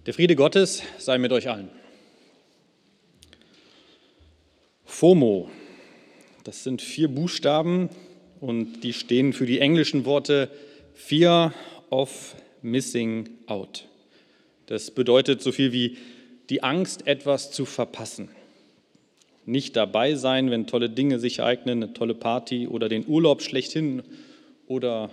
Der Friede Gottes sei mit euch allen. FOMO, das sind 4 Buchstaben und die stehen für die englischen Worte Fear of Missing Out. Das bedeutet so viel wie die Angst, etwas zu verpassen. Nicht dabei sein, wenn tolle Dinge sich ereignen, eine tolle Party oder den Urlaub schlechthin oder.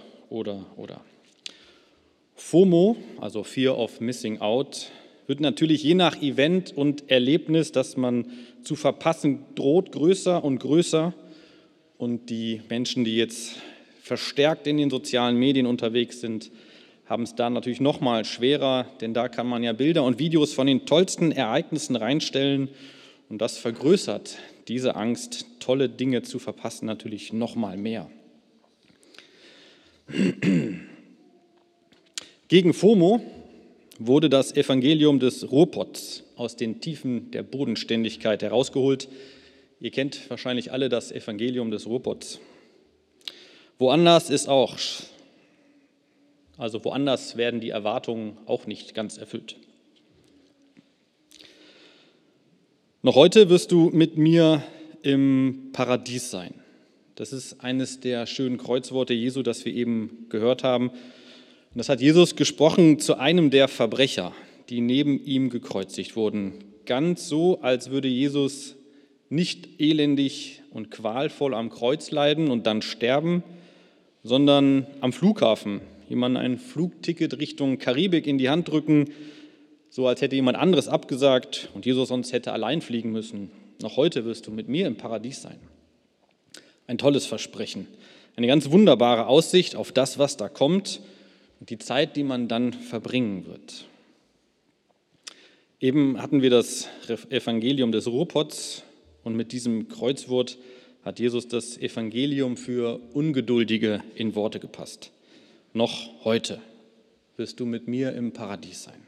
FOMO, also Fear of Missing Out, wird natürlich je nach Event und Erlebnis, das man zu verpassen droht, größer und größer. Und die Menschen, die jetzt verstärkt in den sozialen Medien unterwegs sind, haben es da natürlich noch mal schwerer, denn da kann man ja Bilder und Videos von den tollsten Ereignissen reinstellen und das vergrößert diese Angst, tolle Dinge zu verpassen, natürlich noch mal mehr. Gegen FOMO wurde das Evangelium des Ruhrpots aus den Tiefen der Bodenständigkeit herausgeholt. Ihr kennt wahrscheinlich alle das Evangelium des Ruhrpots. Woanders werden die Erwartungen auch nicht ganz erfüllt. Noch heute wirst du mit mir im Paradies sein. Das ist eines der schönen Kreuzworte Jesu, das wir eben gehört haben. Und das hat Jesus gesprochen zu einem der Verbrecher, die neben ihm gekreuzigt wurden. Ganz so, als würde Jesus nicht elendig und qualvoll am Kreuz leiden und dann sterben, sondern am Flughafen jemand ein Flugticket Richtung Karibik in die Hand drücken, so als hätte jemand anderes abgesagt und Jesus sonst hätte allein fliegen müssen. Noch heute wirst du mit mir im Paradies sein. Ein tolles Versprechen, eine ganz wunderbare Aussicht auf das, was da kommt und die Zeit, die man dann verbringen wird. Eben hatten wir das Evangelium des Ruhrpots und mit diesem Kreuzwort hat Jesus das Evangelium für Ungeduldige in Worte gepasst. Noch heute wirst du mit mir im Paradies sein.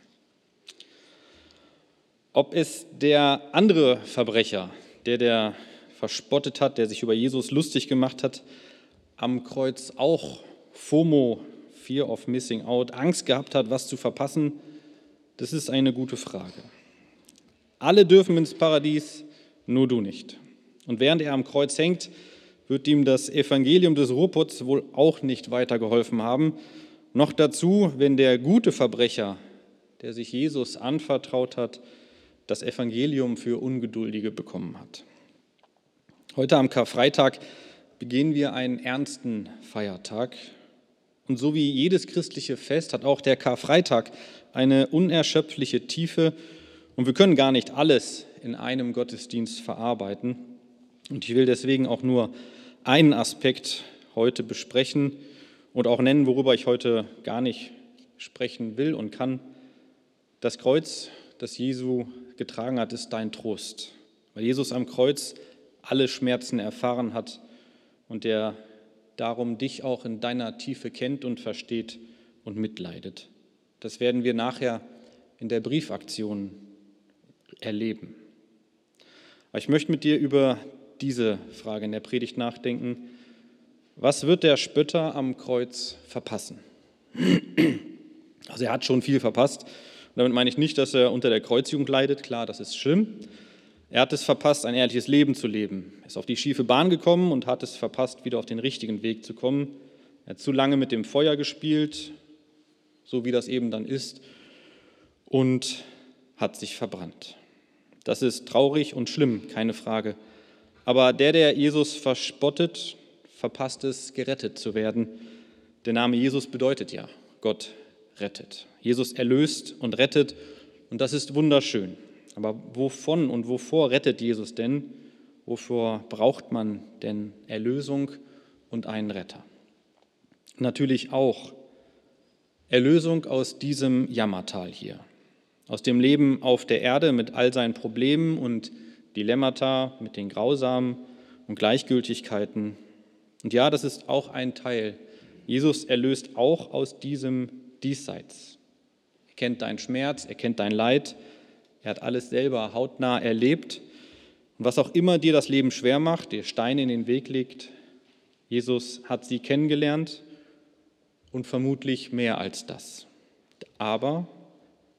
Ob es der andere Verbrecher, der verspottet hat, der sich über Jesus lustig gemacht hat, am Kreuz auch FOMO, Fear of Missing Out, Angst gehabt hat, was zu verpassen, das ist eine gute Frage. Alle dürfen ins Paradies, nur du nicht. Und während er am Kreuz hängt, wird ihm das Evangelium des Ruhrpots wohl auch nicht weitergeholfen haben. Noch dazu, wenn der gute Verbrecher, der sich Jesus anvertraut hat, das Evangelium für Ungeduldige bekommen hat. Heute am Karfreitag begehen wir einen ernsten Feiertag. Und so wie jedes christliche Fest hat auch der Karfreitag eine unerschöpfliche Tiefe und wir können gar nicht alles in einem Gottesdienst verarbeiten. Und ich will deswegen auch nur einen Aspekt heute besprechen und auch nennen, worüber ich heute gar nicht sprechen will und kann. Das Kreuz, das Jesu getragen hat, ist dein Trost, weil Jesus am Kreuz alle Schmerzen erfahren hat und der darum dich auch in deiner Tiefe kennt und versteht und mitleidet. Das werden wir nachher in der Briefaktion erleben. Aber ich möchte mit dir über diese Frage in der Predigt nachdenken. Was wird der Spötter am Kreuz verpassen? Also er hat schon viel verpasst. Und damit meine ich nicht, dass er unter der Kreuzigung leidet. Klar, das ist schlimm. Er hat es verpasst, ein ehrliches Leben zu leben. Er ist auf die schiefe Bahn gekommen und hat es verpasst, wieder auf den richtigen Weg zu kommen. Er hat zu lange mit dem Feuer gespielt, so wie das eben dann ist, und hat sich verbrannt. Das ist traurig und schlimm, keine Frage. Aber der Jesus verspottet, verpasst es, gerettet zu werden. Der Name Jesus bedeutet ja, Gott rettet. Jesus erlöst und rettet und das ist wunderschön. Aber wovon und wovor rettet Jesus denn? Wovor braucht man denn Erlösung und einen Retter? Natürlich auch Erlösung aus diesem Jammertal hier, aus dem Leben auf der Erde mit all seinen Problemen und Dilemmata, mit den Grausamen und Gleichgültigkeiten. Und ja, das ist auch ein Teil. Jesus erlöst auch aus diesem Diesseits. Er kennt deinen Schmerz, er kennt dein Leid, er hat alles selber hautnah erlebt. Und was auch immer dir das Leben schwer macht, dir Steine in den Weg legt, Jesus hat sie kennengelernt und vermutlich mehr als das. Aber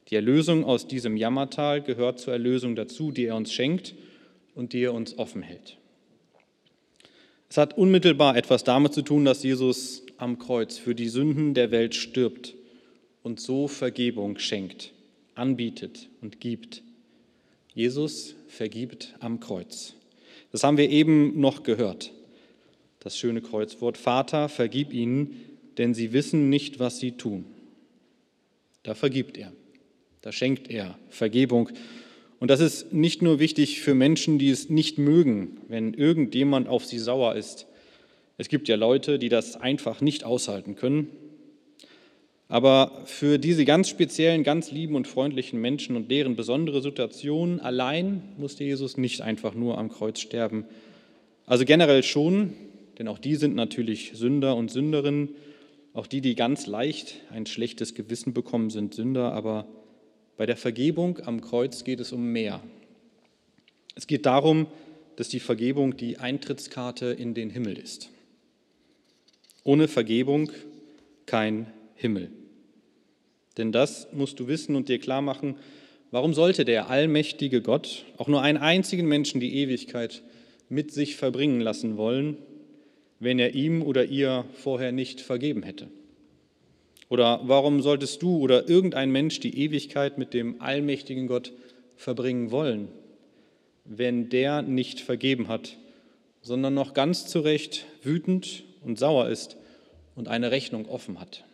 Die Erlösung aus diesem Jammertal gehört zur Erlösung dazu, die er uns schenkt und die er uns offen hält. Es hat unmittelbar etwas damit zu tun, dass Jesus am Kreuz für die Sünden der Welt stirbt und so Vergebung schenkt, anbietet und gibt. Jesus vergibt am Kreuz. Das haben wir eben noch gehört. Das schöne Kreuzwort: Vater, vergib ihnen, denn sie wissen nicht, was sie tun. Da vergibt er, da schenkt er Vergebung. Und das ist nicht nur wichtig für Menschen, die es nicht mögen, wenn irgendjemand auf sie sauer ist. Es gibt ja Leute, die das einfach nicht aushalten können. Aber für diese ganz speziellen, ganz lieben und freundlichen Menschen und deren besondere Situation allein musste Jesus nicht einfach nur am Kreuz sterben. Also generell schon, denn auch die sind natürlich Sünder und Sünderinnen. Auch die ganz leicht ein schlechtes Gewissen bekommen, sind Sünder. Aber bei der Vergebung am Kreuz geht es um mehr. Es geht darum, dass die Vergebung die Eintrittskarte in den Himmel ist. Ohne Vergebung kein Himmel. Denn das musst du wissen und dir klar machen: Warum sollte der allmächtige Gott auch nur einen einzigen Menschen die Ewigkeit mit sich verbringen lassen wollen, wenn er ihm oder ihr vorher nicht vergeben hätte? Oder warum solltest du oder irgendein Mensch die Ewigkeit mit dem allmächtigen Gott verbringen wollen, wenn der nicht vergeben hat, sondern noch ganz zu Recht wütend und sauer ist und eine Rechnung offen hat?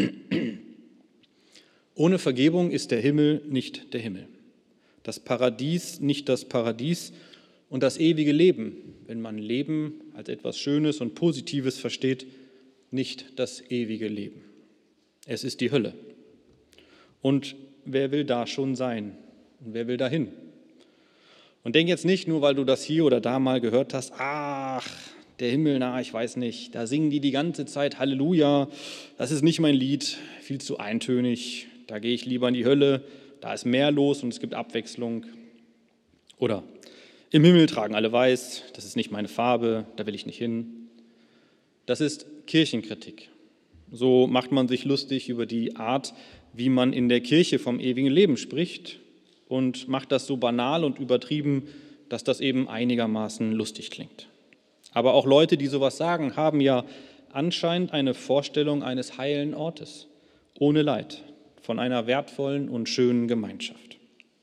Ohne Vergebung ist der Himmel nicht der Himmel, das Paradies nicht das Paradies und das ewige Leben, wenn man Leben als etwas Schönes und Positives versteht, nicht das ewige Leben. Es ist die Hölle. Und wer will da schon sein? Und wer will dahin? Und denk jetzt nicht, nur weil du das hier oder da mal gehört hast: Ach, der Himmel, ich weiß nicht, da singen die ganze Zeit Halleluja, das ist nicht mein Lied, viel zu eintönig, da gehe ich lieber in die Hölle, da ist mehr los und es gibt Abwechslung. Oder im Himmel tragen alle weiß, das ist nicht meine Farbe, da will ich nicht hin. Das ist Kirchenkritik. So macht man sich lustig über die Art, wie man in der Kirche vom ewigen Leben spricht, und macht das so banal und übertrieben, dass das eben einigermaßen lustig klingt. Aber auch Leute, die sowas sagen, haben ja anscheinend eine Vorstellung eines heilen Ortes, ohne Leid, von einer wertvollen und schönen Gemeinschaft.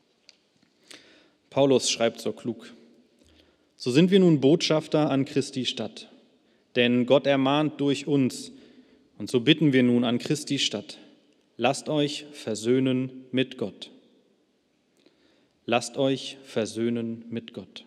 Paulus schreibt so klug: So sind wir nun Botschafter an Christi Stadt, denn Gott ermahnt durch uns, und so bitten wir nun an Christi Stadt: Lasst euch versöhnen mit Gott. Lasst euch versöhnen mit Gott.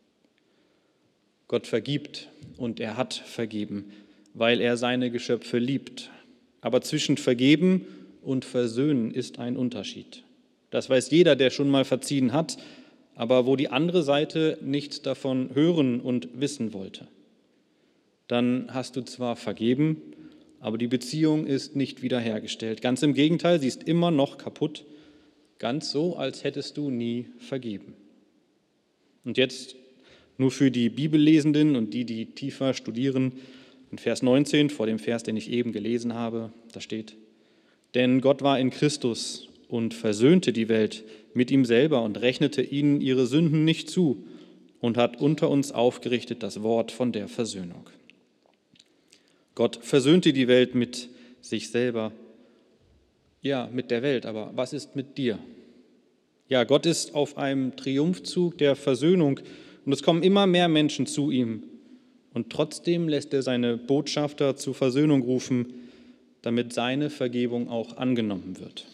Gott vergibt und er hat vergeben, weil er seine Geschöpfe liebt. Aber zwischen vergeben und versöhnen ist ein Unterschied. Das weiß jeder, der schon mal verziehen hat, aber wo die andere Seite nichts davon hören und wissen wollte. Dann hast du zwar vergeben, aber die Beziehung ist nicht wiederhergestellt. Ganz im Gegenteil, sie ist immer noch kaputt, ganz so, als hättest du nie vergeben. Und jetzt nur für die Bibellesenden und die tiefer studieren, in Vers 19 vor dem Vers, den ich eben gelesen habe, da steht: Denn Gott war in Christus und versöhnte die Welt mit ihm selber und rechnete ihnen ihre Sünden nicht zu und hat unter uns aufgerichtet das Wort von der Versöhnung. Gott versöhnte die Welt mit sich selber. Ja, mit der Welt, aber was ist mit dir? Ja, Gott ist auf einem Triumphzug der Versöhnung und es kommen immer mehr Menschen zu ihm. Und trotzdem lässt er seine Botschafter zur Versöhnung rufen, damit seine Vergebung auch angenommen wird.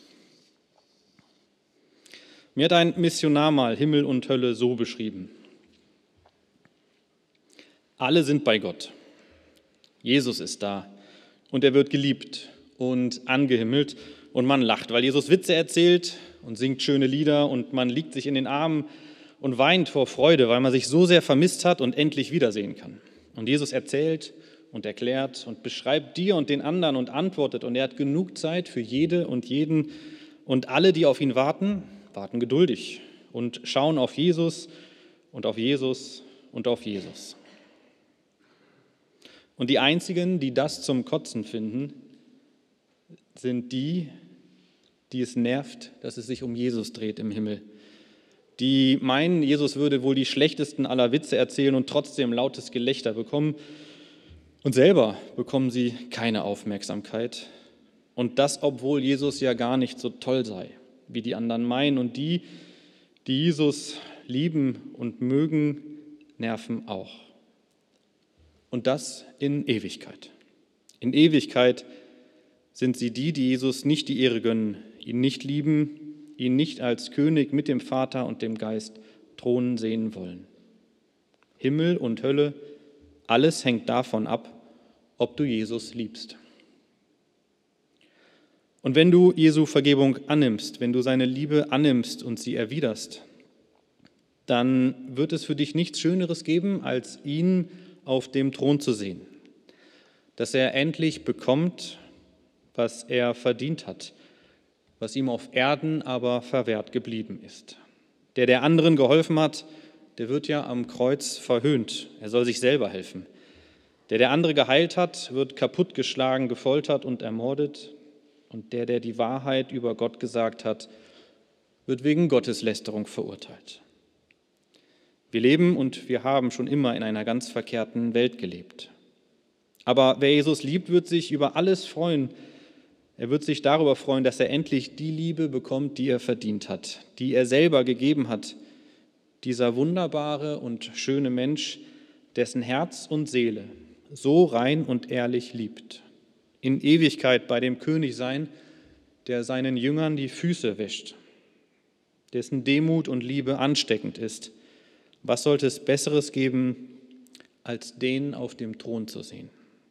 Mir hat ein Missionar mal Himmel und Hölle so beschrieben: Alle sind bei Gott. Jesus ist da und er wird geliebt und angehimmelt und man lacht, weil Jesus Witze erzählt und singt schöne Lieder und man liegt sich in den Armen und weint vor Freude, weil man sich so sehr vermisst hat und endlich wiedersehen kann. Und Jesus erzählt und erklärt und beschreibt dir und den anderen und antwortet, und er hat genug Zeit für jede und jeden, und alle, die auf ihn warten, warten geduldig und schauen auf Jesus und auf Jesus und auf Jesus. Und die einzigen, die das zum Kotzen finden, sind die, die es nervt, dass es sich um Jesus dreht im Himmel. Die meinen, Jesus würde wohl die schlechtesten aller Witze erzählen und trotzdem lautes Gelächter bekommen. Und selber bekommen sie keine Aufmerksamkeit. Und das, obwohl Jesus ja gar nicht so toll sei, wie die anderen meinen. Und die Jesus lieben und mögen, nerven auch. Und das in Ewigkeit. In Ewigkeit sind sie die Jesus nicht die Ehre gönnen, ihn nicht lieben, ihn nicht als König mit dem Vater und dem Geist thronen sehen wollen. Himmel und Hölle, alles hängt davon ab, ob du Jesus liebst. Und wenn du Jesu Vergebung annimmst, wenn du seine Liebe annimmst und sie erwiderst, dann wird es für dich nichts Schöneres geben, als ihn auf dem Thron zu sehen. Dass er endlich bekommt, was er verdient hat, was ihm auf Erden aber verwehrt geblieben ist. Der anderen geholfen hat, der wird ja am Kreuz verhöhnt. Er soll sich selber helfen. Der andere geheilt hat, wird kaputtgeschlagen, gefoltert und ermordet. Und der die Wahrheit über Gott gesagt hat, wird wegen Gotteslästerung verurteilt. Wir leben und wir haben schon immer in einer ganz verkehrten Welt gelebt. Aber wer Jesus liebt, wird sich über alles freuen. Er wird sich darüber freuen, dass er endlich die Liebe bekommt, die er verdient hat, die er selber gegeben hat. Dieser wunderbare und schöne Mensch, dessen Herz und Seele so rein und ehrlich liebt. In Ewigkeit bei dem König sein, der seinen Jüngern die Füße wäscht, dessen Demut und Liebe ansteckend ist. Was sollte es Besseres geben, als den auf dem Thron zu sehen?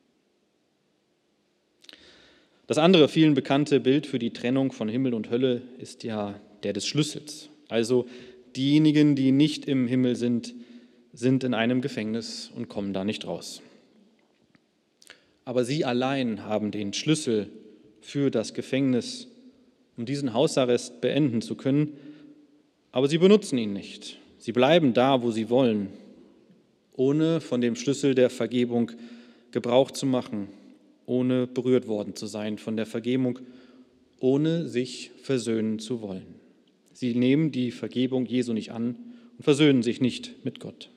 Das andere vielen bekannte Bild für die Trennung von Himmel und Hölle ist ja der des Schlüssels. Also diejenigen, die nicht im Himmel sind, sind in einem Gefängnis und kommen da nicht raus. Aber sie allein haben den Schlüssel für das Gefängnis, um diesen Hausarrest beenden zu können, aber sie benutzen ihn nicht. Sie bleiben da, wo sie wollen, ohne von dem Schlüssel der Vergebung Gebrauch zu machen, ohne berührt worden zu sein von der Vergebung, ohne sich versöhnen zu wollen. Sie nehmen die Vergebung Jesu nicht an und versöhnen sich nicht mit Gott.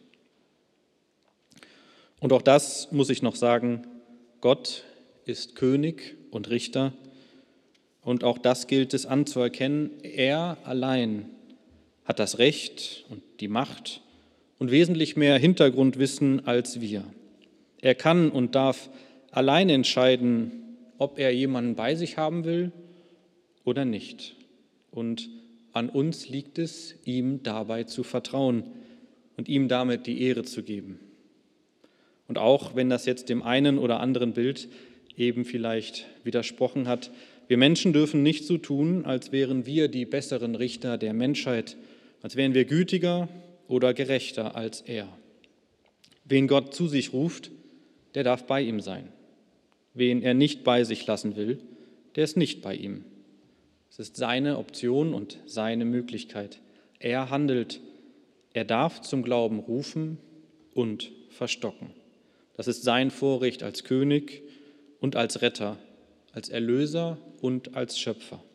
Und auch das muss ich noch sagen, Gott ist König und Richter und auch das gilt es anzuerkennen. Er allein hat das Recht und die Macht und wesentlich mehr Hintergrundwissen als wir. Er kann und darf allein entscheiden, ob er jemanden bei sich haben will oder nicht. Und an uns liegt es, ihm dabei zu vertrauen und ihm damit die Ehre zu geben. Und auch wenn das jetzt dem einen oder anderen Bild eben vielleicht widersprochen hat, wir Menschen dürfen nicht so tun, als wären wir die besseren Richter der Menschheit, als wären wir gütiger oder gerechter als er. Wen Gott zu sich ruft, der darf bei ihm sein. Wen er nicht bei sich lassen will, der ist nicht bei ihm. Es ist seine Option und seine Möglichkeit. Er handelt, er darf zum Glauben rufen und verstocken. Das ist sein Vorrecht als König und als Retter, als Erlöser und als Schöpfer.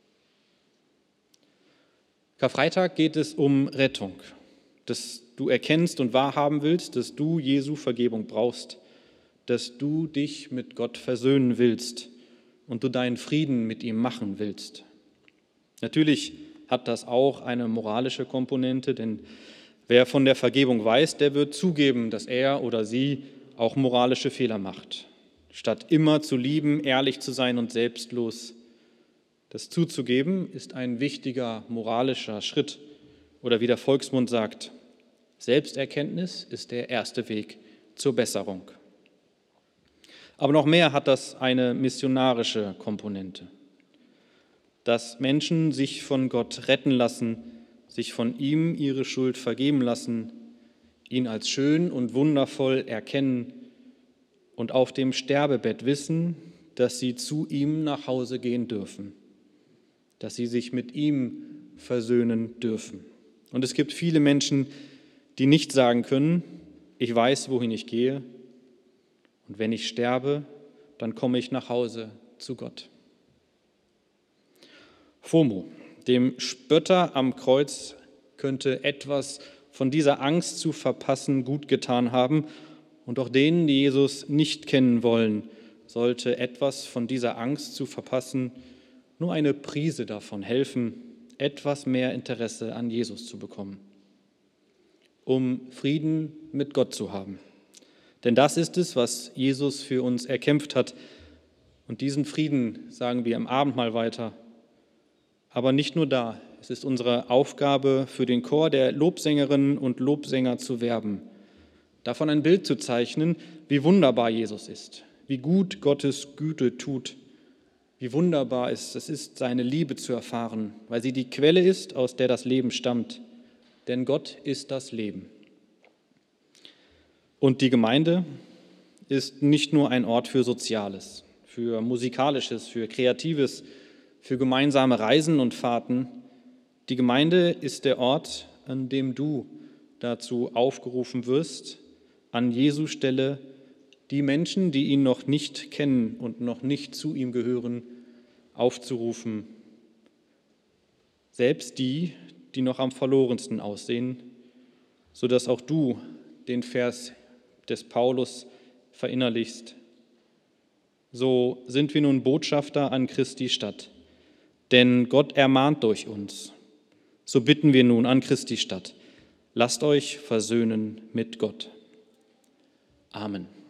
Karfreitag geht es um Rettung, dass du erkennst und wahrhaben willst, dass du Jesu Vergebung brauchst, dass du dich mit Gott versöhnen willst und du deinen Frieden mit ihm machen willst. Natürlich hat das auch eine moralische Komponente, denn wer von der Vergebung weiß, der wird zugeben, dass er oder sie auch moralische Fehler macht. Statt immer zu lieben, ehrlich zu sein und selbstlos. Das zuzugeben ist ein wichtiger moralischer Schritt. Oder wie der Volksmund sagt, Selbsterkenntnis ist der erste Weg zur Besserung. Aber noch mehr hat das eine missionarische Komponente. Dass Menschen sich von Gott retten lassen, sich von ihm ihre Schuld vergeben lassen, ihn als schön und wundervoll erkennen und auf dem Sterbebett wissen, dass sie zu ihm nach Hause gehen dürfen, dass sie sich mit ihm versöhnen dürfen. Und es gibt viele Menschen, die nicht sagen können, ich weiß, wohin ich gehe und wenn ich sterbe, dann komme ich nach Hause zu Gott. FOMO. Dem Spötter am Kreuz könnte etwas von dieser Angst zu verpassen gut getan haben, und auch denen, die Jesus nicht kennen wollen, sollte etwas von dieser Angst zu verpassen, nur eine Prise davon helfen, etwas mehr Interesse an Jesus zu bekommen, um Frieden mit Gott zu haben. Denn das ist es, was Jesus für uns erkämpft hat. Und diesen Frieden sagen wir im Abendmahl weiter. Aber nicht nur da. Es ist unsere Aufgabe, für den Chor der Lobsängerinnen und Lobsänger zu werben, davon ein Bild zu zeichnen, wie wunderbar Jesus ist, wie gut Gottes Güte tut, wie wunderbar es ist, seine Liebe zu erfahren, weil sie die Quelle ist, aus der das Leben stammt. Denn Gott ist das Leben. Und die Gemeinde ist nicht nur ein Ort für Soziales, für Musikalisches, für Kreatives, für gemeinsame Reisen und Fahrten. Die Gemeinde ist der Ort, an dem du dazu aufgerufen wirst, an Jesu Stelle die Menschen, die ihn noch nicht kennen und noch nicht zu ihm gehören, aufzurufen. Selbst die, die noch am verlorensten aussehen, sodass auch du den Vers des Paulus verinnerlichst. So sind wir nun Botschafter an Christi Stadt, denn Gott ermahnt durch uns. So bitten wir nun an Christi Stadt, lasst euch versöhnen mit Gott. Amen.